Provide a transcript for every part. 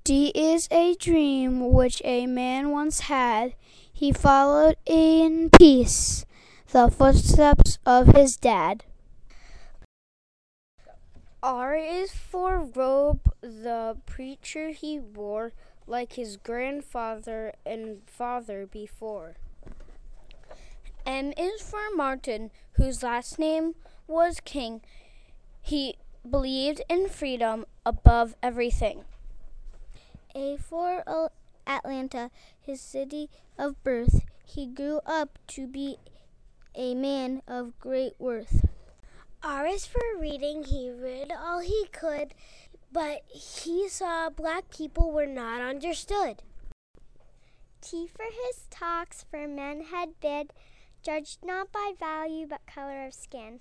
D is a dream which a man once had. He followed in peace the footsteps of his dad. R is for robe, the preacher he wore, like his grandfather and father before. M is for Martin, whose last name was King. He believed in freedom above everything. A for Atlanta, his city of birth. He grew up to be a man of great worth. R is for reading. He read all he could, but he saw black people were not understood. T for his talks, for men had bid, judged not by value but color of skin.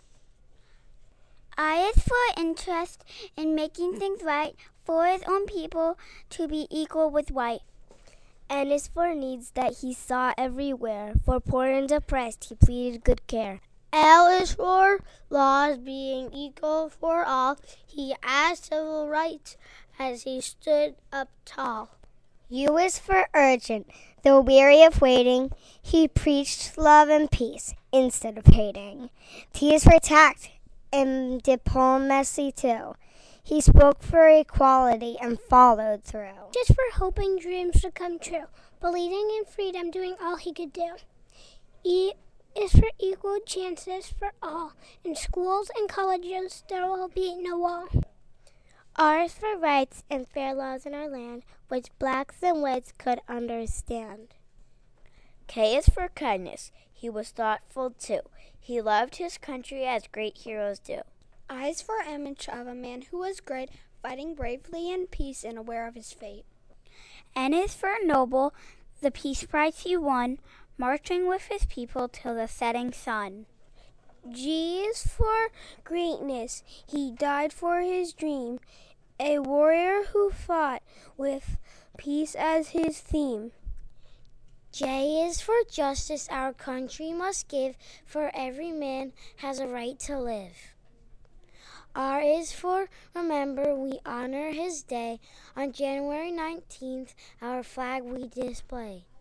I is for interest in making things right, for his own people to be equal with white. N is for needs that he saw everywhere, for poor and oppressed he pleaded good care. L is for laws being equal for all. He asked civil rights as he stood up tall. U is for urgent. Though weary of waiting, he preached love and peace instead of hating. T is for tact and diplomacy too. He spoke for equality and followed through. Just for hoping dreams would come true, believing in freedom, doing all he could do. E is for equal chances for all. In schools and colleges, there will be no wall. R is for rights and fair laws in our land, which blacks and whites could understand. K is for kindness. He was thoughtful too. He loved his country as great heroes do. I is for image of a man who was great, fighting bravely in peace and aware of his fate. N is for noble, the peace prize he won, marching with his people till the setting sun. G is for greatness. He died for his dream, a warrior who fought with peace as his theme. J is for justice our country must give, for every man has a right to live. R is for remember, we honor his day. On January 19th, our flag we display.